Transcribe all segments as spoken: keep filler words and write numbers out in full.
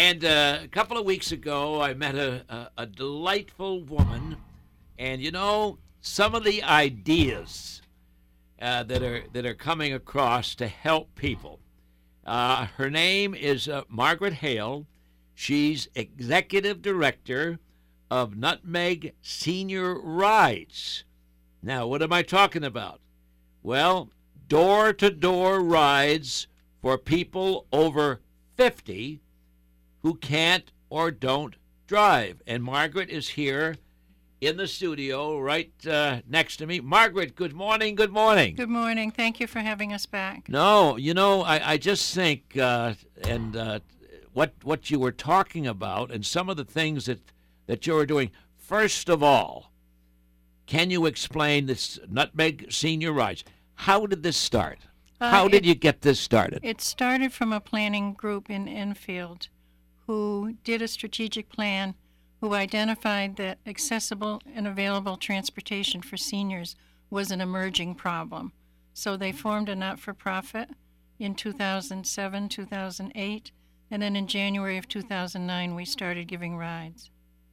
And uh, a couple of weeks ago, I met a, a, a delightful woman, and you know, some of the ideas uh, that are that are coming across to help people. Uh, her name is uh, Margaret Hale. She's executive director of Nutmeg Senior Rides. Now, what am I talking about? Well, door-to-door rides for people over fifty who can't or don't drive. And Margaret is here in the studio right uh, next to me. Margaret, good morning, good morning. Good morning. Thank you for having us back. No, you know, I, I just think, uh, and uh, what what you were talking about and some of the things that, that you were doing, first of all, can you explain this Nutmeg Senior Rides? How did this start? Uh, How did it, you get this started? It started from a planning group in Enfield who did a strategic plan, who identified that accessible and available transportation for seniors was an emerging problem. So they formed a not-for-profit in two thousand seven, two thousand eight, and then in January of two thousand nine we started giving rides.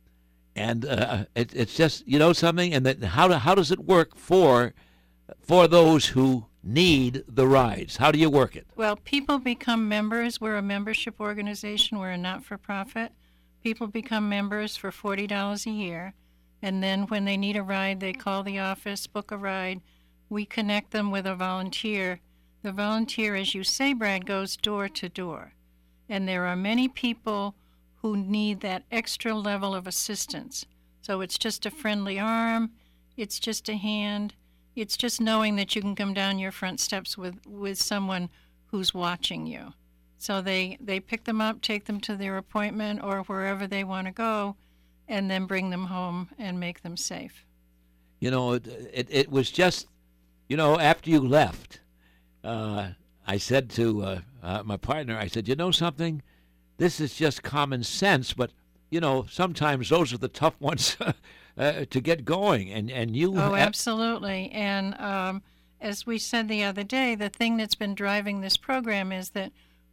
And uh, it, it's just, you know something, and that how, do, how does it work for for those who need the rides? How do you work it? Well, people become members. We're a membership organization. We're a not-for-profit. People become members for forty dollars a year, and then when they need a ride, they call the office, book a ride. We connect them with a volunteer. The volunteer, as you say, Brad, goes door to door, and there are many people who need that extra level of assistance. So it's just a friendly arm, it's just a hand, it's just knowing that you can come down your front steps with, with someone who's watching you. So they, they pick them up, take them to their appointment or wherever they want to go, and then bring them home and make them safe. You know, it, it, it was just, you know, after you left, uh, I said to uh, uh, my partner, I said, you know something? This is just common sense, but, you know, sometimes those are the tough ones uh, to get going. And, and you... Oh, have... absolutely. And um, as we said the other day, the thing that's been driving this program is that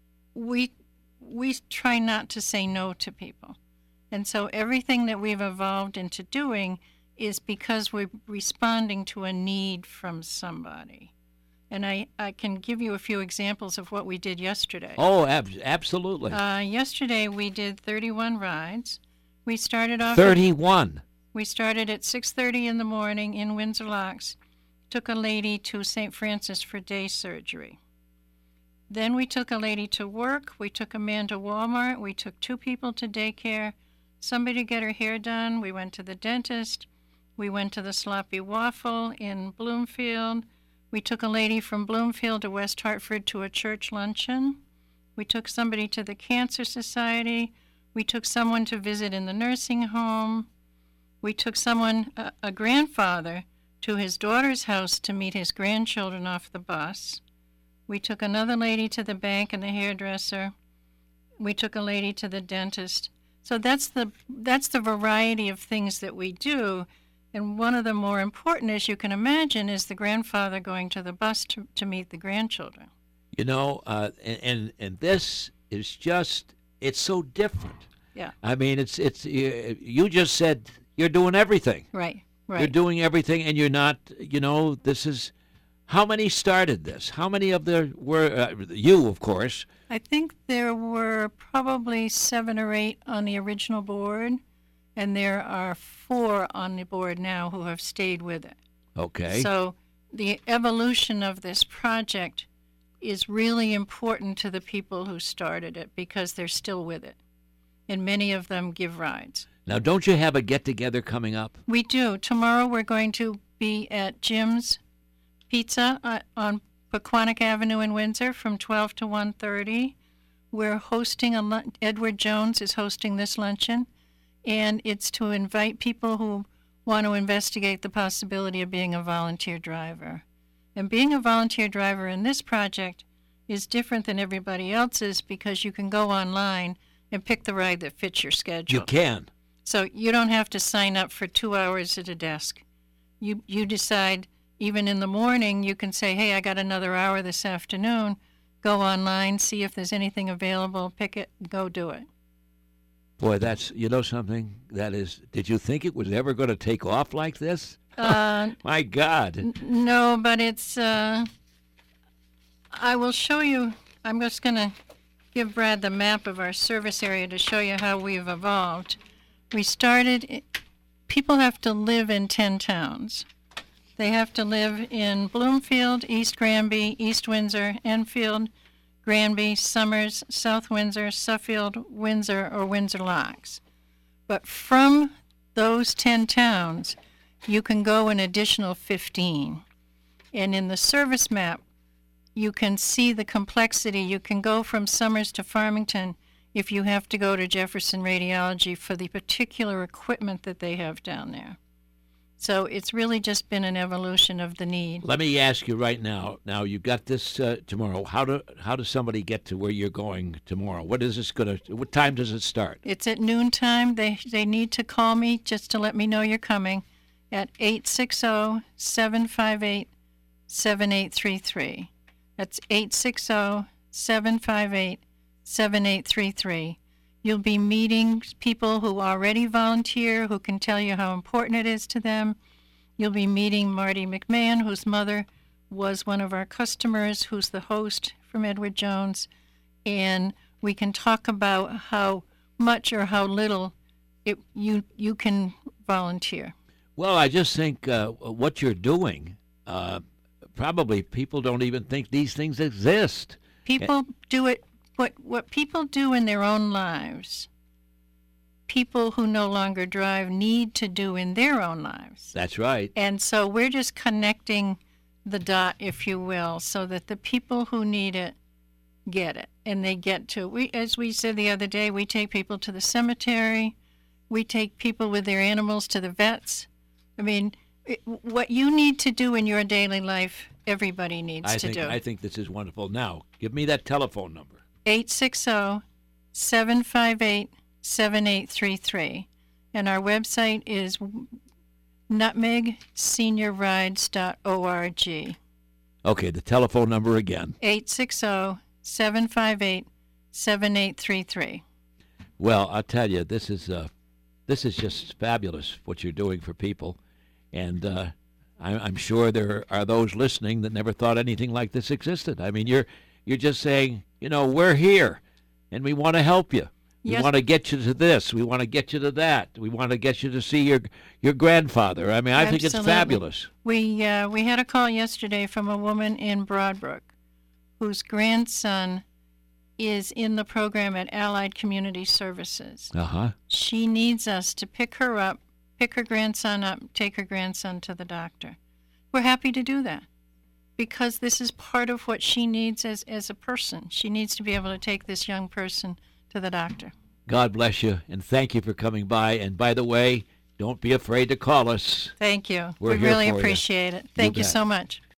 we we try not to say no to people. And so everything that we've evolved into doing is because we're responding to a need from somebody. And I, I can give you a few examples of what we did yesterday. Oh, ab- absolutely. Uh, yesterday we did thirty-one rides. We started off... thirty-one? At, we started at six thirty in the morning in Windsor Locks. Took a lady to Saint Francis for day surgery. Then we took a lady to work. We took a man to Walmart. We took two people to daycare. Somebody to get her hair done. We went to the dentist. We went to the Sloppy Waffle in Bloomfield. We took a lady from Bloomfield to West Hartford to a church luncheon. We took somebody to the Cancer Society. We took someone to visit in the nursing home. We took someone, a, a grandfather, to his daughter's house to meet his grandchildren off the bus. We took another lady to the bank and the hairdresser. We took a lady to the dentist. So that's the that's the variety of things that we do. And one of the more important, as you can imagine, is the grandfather going to the bus to, to meet the grandchildren. You know, uh, and, and and this is just, it's so different. Yeah. I mean, it's, it's you, you just said you're doing everything. Right, right. You're doing everything, and you're not, you know, this is, how many started this? How many of there were, uh, you, of course. I think there were probably seven or eight on the original board. And there are four on the board now who have stayed with it. Okay. So the evolution of this project is really important to the people who started it because they're still with it. And many of them give rides. Now, don't you have a get-together coming up? We do. Tomorrow we're going to be at Jim's Pizza uh, on Pequannock Avenue in Windsor from twelve to one thirty. We're hosting, a lun- Edward Jones is hosting this luncheon. And it's to invite people who want to investigate the possibility of being a volunteer driver. And being a volunteer driver in this project is different than everybody else's because you can go online and pick the ride that fits your schedule. You can. So you don't have to sign up for two hours at a desk. You you decide, even in the morning, you can say, hey, I got another hour this afternoon. Go online, see if there's anything available, pick it, go do it. Boy, that's, you know something? That is, did you think it was ever going to take off like this? Uh, My God. n- no, but it's, uh, I will show you, I'm just going to give Brad the map of our service area to show you how we've evolved. We started, people have to live in ten towns. They have to live in Bloomfield, East Granby, East Windsor, Enfield, Granby, Somers, South Windsor, Suffield, Windsor, or Windsor Locks. But from those ten towns, you can go an additional fifteen. And in the service map, you can see the complexity. You can go from Somers to Farmington if you have to go to Jefferson Radiology for the particular equipment that they have down there. So it's really just been an evolution of the need. Let me ask you right now. Now, you got this uh, tomorrow. How do how does somebody get to where you're going tomorrow? What is this going to, what time does it start? It's at noontime. They, they need to call me just to let me know you're coming at eight six zero, seven five eight, seven eight three three. That's eight six zero, seven five eight, seven eight three three. You'll be meeting people who already volunteer, who can tell you how important it is to them. You'll be meeting Marty McMahon, whose mother was one of our customers, who's the host from Edward Jones. And we can talk about how much or how little it, you, you can volunteer. Well, I just think uh, what you're doing, uh, probably people don't even think these things exist. People do it, what, what people do in their own lives, people who no longer drive need to do in their own lives. That's right. And so we're just connecting the dot, if you will, so that the people who need it get it. And they get to, we, as we said the other day, we take people to the cemetery. We take people with their animals to the vets. I mean, it, what you need to do in your daily life, everybody needs I to think, do. I think this is wonderful. Now, give me that telephone number. eight six zero, seven five eight, seven eight three three. And our website is nutmeg senior rides dot org. Okay, the telephone number again. eight six zero, seven five eight, seven eight three three. Well, I'll tell you, this is uh, this is just fabulous what you're doing for people, and uh, I, I'm sure there are those listening that never thought anything like this existed. I mean, you're you're just saying, you know, we're here, and we want to help you. We Yes. want to get you to this. We want to get you to that. We want to get you to see your your grandfather. I mean, I think it's Absolutely. fabulous. We uh, we had a call yesterday from a woman in Broadbrook whose grandson is in the program at Allied Community Services. Uh huh. She needs us to pick her up, pick her grandson up, take her grandson to the doctor. We're happy to do that because this is part of what she needs as, as a person. She needs to be able to take this young person to the doctor. God bless you, and thank you for coming by. And by the way, don't be afraid to call us. Thank you. We're we here really for you. appreciate it. Thank you bet. so much.